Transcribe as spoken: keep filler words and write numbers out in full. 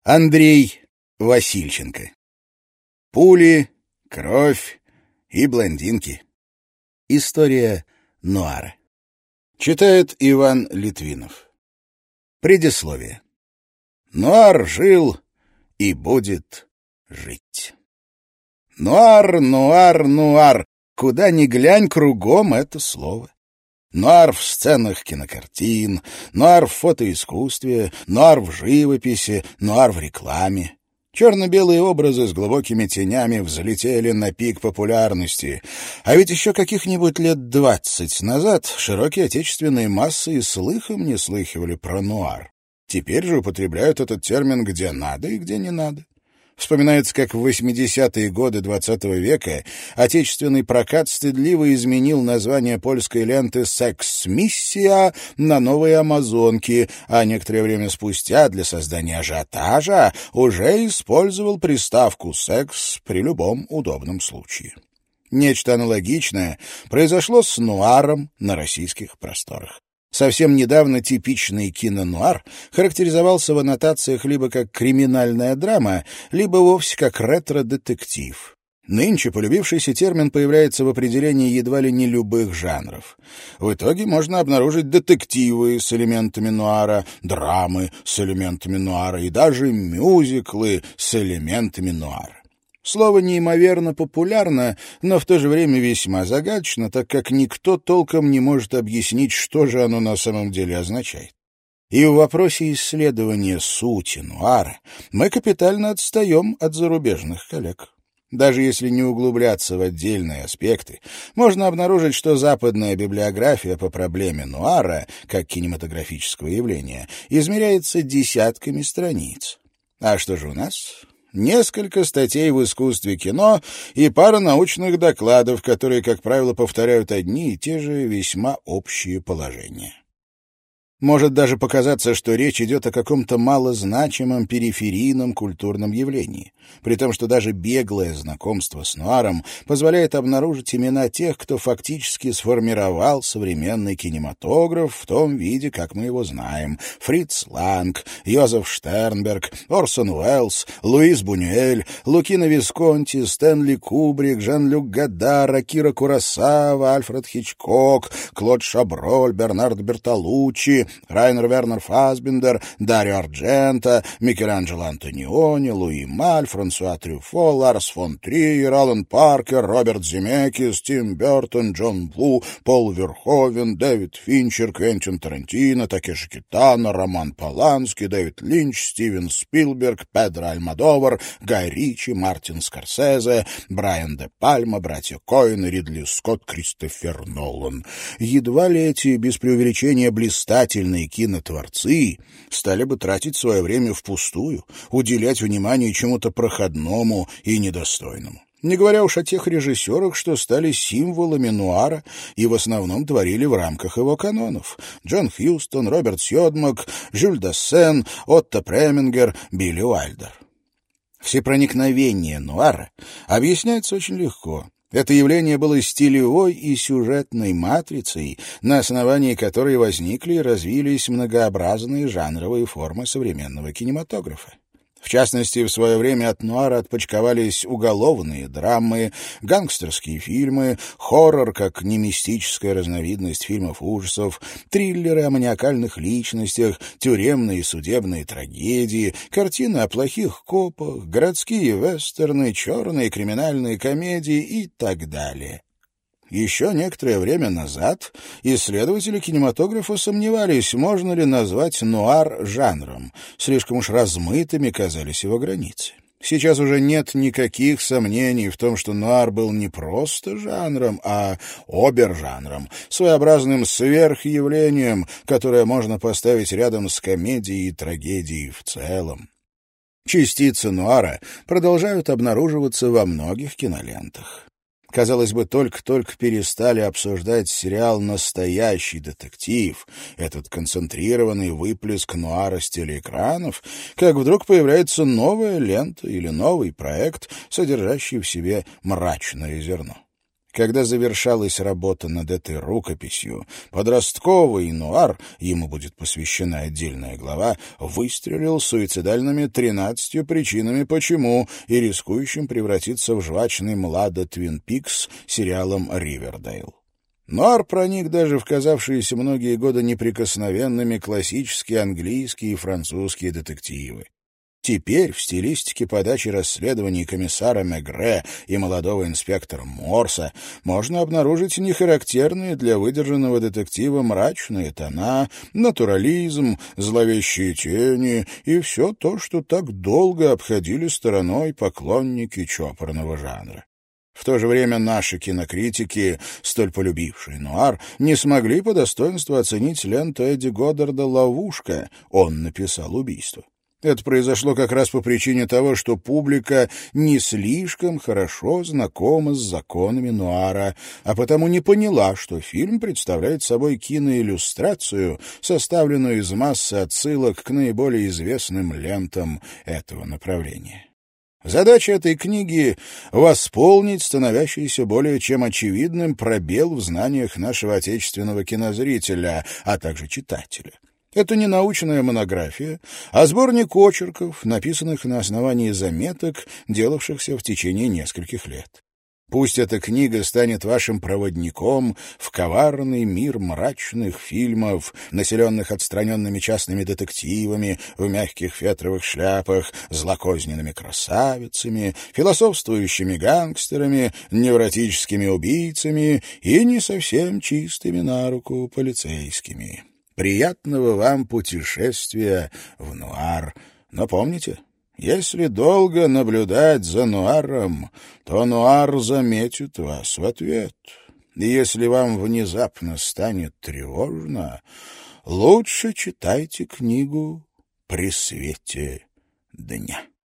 Андрей Васильченко. Пули, кровь и блондинки. История нуара. Читает Иван Литвинов. Предисловие. Нуар жил и будет жить. Нуар, нуар, нуар. Куда ни глянь, кругом это слово. Нуар в сценах кинокартин, нуар в фотоискусстве, нуар в живописи, нуар в рекламе. Черно-белые образы с глубокими тенями взлетели на пик популярности. А ведь еще каких-нибудь лет двадцать назад широкие отечественные массы и слыхом не слыхивали про нуар. Теперь же употребляют этот термин где надо и где не надо. Вспоминается, как в восьмидесятые годы двадцатого века отечественный прокат стыдливо изменил название польской ленты «Секс-миссия» на «Новые амазонки», а некоторое время спустя для создания ажиотажа уже использовал приставку «секс» при любом удобном случае. Нечто аналогичное произошло с нуаром на российских просторах. Совсем недавно типичный кинонуар характеризовался в аннотациях либо как криминальная драма, либо вовсе как ретро-детектив. Нынче полюбившийся термин появляется в определении едва ли не любых жанров. В итоге можно обнаружить детективы с элементами нуара, драмы с элементами нуара и даже мюзиклы с элементами нуара. Слово неимоверно популярно, но в то же время весьма загадочно, так как никто толком не может объяснить, что же оно на самом деле означает. И в вопросе исследования сути нуара мы капитально отстаем от зарубежных коллег. Даже если не углубляться в отдельные аспекты, можно обнаружить, что западная библиография по проблеме нуара, как кинематографического явления, измеряется десятками страниц. А что же у нас? Несколько статей в искусстве кино и пара научных докладов, которые, как правило, повторяют одни и те же весьма общие положения. Может даже показаться, что речь идет о каком-то малозначимом периферийном культурном явлении, при том, что даже беглое знакомство с нуаром позволяет обнаружить имена тех, кто фактически сформировал современный кинематограф в том виде, как мы его знаем: Фриц Ланг, Йозеф Штернберг, Орсон Уэллс, Луис Бунюэль, Лукино Висконти, Стэнли Кубрик, Жан-Люк Годар, Акира Куросава, Альфред Хичкок, Клод Шаброль, Бернардо Бертолуччи, Райнер Вернер Фассбиндер, Дарио Ардженто, Микеланджело Антониони, Луи Маль, Франсуа Трюфо, Ларс фон Триер, Алан Паркер, Роберт Земекис, Тим Бертон, Джон Ву, Пол Верховен, Дэвид Финчер, Квентин Тарантино, Такеши Китано, Роман Полански, Дэвид Линч, Стивен Спилберг, Педро Альмодовар, Гай Ричи, Мартин Скорсезе, Брайан де Пальма, братья Коэн, Ридли Скотт, Кристофер Нолан. Едва ли эти, без преувеличения, блистательные кинотворцы стали бы тратить свое время впустую, уделять внимание чему-то проходному и недостойному. Не говоря уж о тех режиссерах, что стали символами нуара и в основном творили в рамках его канонов: Джон Хьюстон, Роберт Сьодмак, Жюль Дассен, Отто Премингер, Билли Уайлдер. Всепроникновение нуара объясняется очень легко. Это явление было стилевой и сюжетной матрицей, на основании которой возникли и развились многообразные жанровые формы современного кинематографа. В частности, в свое время от нуара отпочковались уголовные драмы, гангстерские фильмы, хоррор как немистическая разновидность фильмов ужасов, триллеры о маниакальных личностях, тюремные и судебные трагедии, картины о плохих копах, городские вестерны, черные криминальные комедии и так далее. Еще некоторое время назад исследователи кинематографа сомневались, можно ли назвать нуар жанром. Слишком уж размытыми казались его границы. Сейчас уже нет никаких сомнений в том, что нуар был не просто жанром, а обержанром, своеобразным сверхъявлением, которое можно поставить рядом с комедией и трагедией в целом. Частицы нуара продолжают обнаруживаться во многих кинолентах. Казалось бы, только-только перестали обсуждать сериал «Настоящий детектив», этот концентрированный выплеск нуара с телеэкранов, как вдруг появляется новая лента или новый проект, содержащий в себе мрачное зерно. Когда завершалась работа над этой рукописью, подростковый нуар, ему будет посвящена отдельная глава, выстрелил суицидальными тринадцатью причинами почему и рискующим превратиться в жвачный младо Твин Пикс сериалом «Ривердейл». Нуар проник даже в казавшиеся многие годы неприкосновенными классические английские и французские детективы. Теперь в стилистике подачи расследований комиссара Мегре и молодого инспектора Морса можно обнаружить нехарактерные для выдержанного детектива мрачные тона, натурализм, зловещие тени и все то, что так долго обходили стороной поклонники чопорного жанра. В то же время наши кинокритики, столь полюбившие нуар, не смогли по достоинству оценить ленту Эдди Годдарда «Ловушка». Он написал убийство. Это произошло как раз по причине того, что публика не слишком хорошо знакома с законами нуара, а потому не поняла, что фильм представляет собой киноиллюстрацию, составленную из массы отсылок к наиболее известным лентам этого направления. Задача этой книги — восполнить становящийся более чем очевидным пробел в знаниях нашего отечественного кинозрителя, а также читателя. Это не научная монография, а сборник очерков, написанных на основании заметок, делавшихся в течение нескольких лет. Пусть эта книга станет вашим проводником в коварный мир мрачных фильмов, населенных отстраненными частными детективами в мягких фетровых шляпах, злокозненными красавицами, философствующими гангстерами, невротическими убийцами и не совсем чистыми на руку полицейскими. Приятного вам путешествия в нуар. Но помните, если долго наблюдать за нуаром, то нуар заметит вас в ответ. И если вам внезапно станет тревожно, лучше читайте книгу при свете дня.